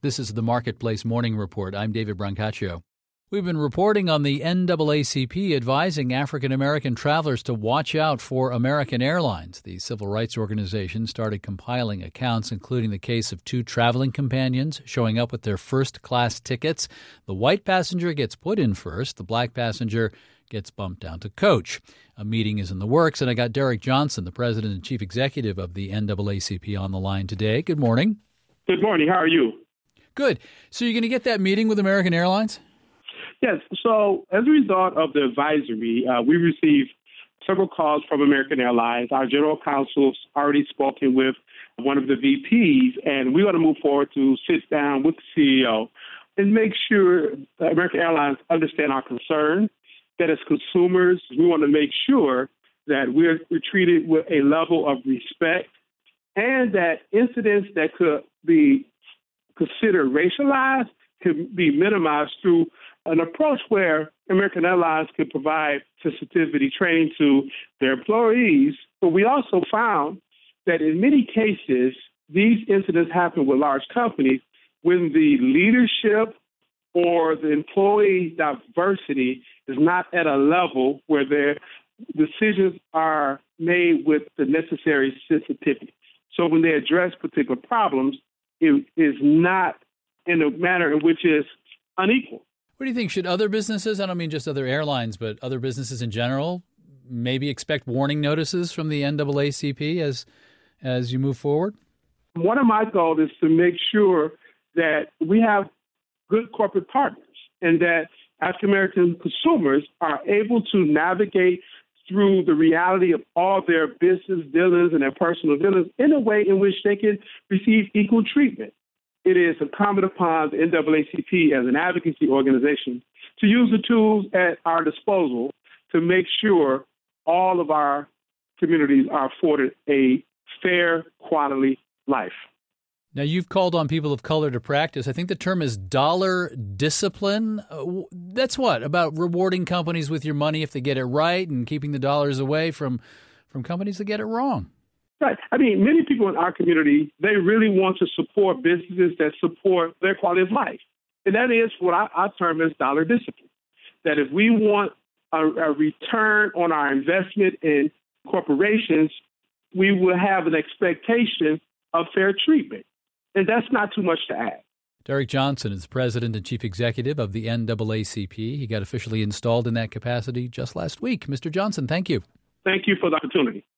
This is the Marketplace Morning Report. I'm David Brancaccio. We've been reporting on the NAACP advising African-American travelers to watch out for American Airlines. The civil rights organization started compiling accounts, including the case of two traveling companions showing up with their first-class tickets. The white passenger gets put in first. The black passenger gets bumped down to coach. A meeting is in the works, and I got Derek Johnson, the president and chief executive of the NAACP, on the line today. Good morning. Good morning. How are you? Good. So you're going to get that meeting with American Airlines? Yes. So as a result of the advisory, we received several calls from American Airlines. Our general counsel's already spoken with one of the VPs, and we want to move forward to sit down with the CEO and make sure that American Airlines understand our concern, that as consumers, we want to make sure that we're treated with a level of respect and that incidents that could be considered racialized can be minimized through an approach where American Airlines can provide sensitivity training to their employees. But we also found that in many cases, these incidents happen with large companies when the leadership or the employee diversity is not at a level where their decisions are made with the necessary sensitivity. So when they address particular problems, it is not in a manner in which is unequal. What do you think? Should other businesses, I don't mean just other airlines, but other businesses in general, maybe expect warning notices from the NAACP as you move forward? One of my goals is to make sure that we have good corporate partners and that African-American consumers are able to navigate through the reality of all their business dealings and their personal dealings in a way in which they can receive equal treatment. It is incumbent upon the NAACP as an advocacy organization to use the tools at our disposal to make sure all of our communities are afforded a fair, quality life. Now, you've called on people of color to practice. I think the term is dollar discipline. That's what? About rewarding companies with your money if they get it right and keeping the dollars away from companies that get it wrong. Right. I mean, many people in our community, they really want to support businesses that support their quality of life. And that is what I term as dollar discipline. That if we want a return on our investment in corporations, we will have an expectation of fair treatment. And that's not too much to add. Derek Johnson is president and chief executive of the NAACP. He got officially installed in that capacity just last week. Mr. Johnson, thank you. Thank you for the opportunity.